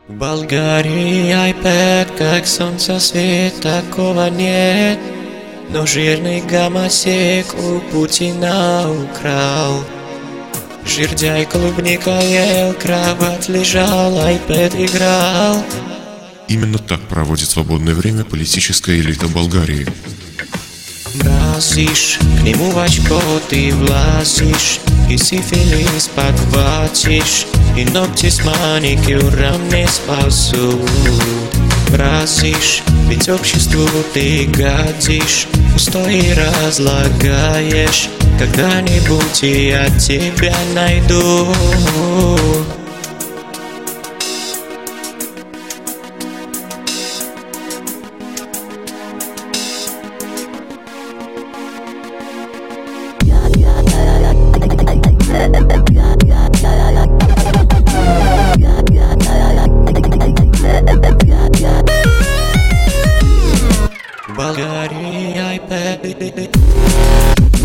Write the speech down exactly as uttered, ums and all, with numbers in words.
В Болгарии iPad, как солнце свет, такого нет. Но жирный гомосек у Путина украл. Жердяй клубника ел, кровать лежал, iPad играл. Именно так проводит свободное время политическая элита Болгарии. Бросишь к нему в очко, ты влазишь, и сифилис подхватишь, и ногти с маникюром не спасут. Бросишь, ведь обществу ты гадишь, пустой разлагаешь. Когда-нибудь я тебя найду. В Болгарии iPad.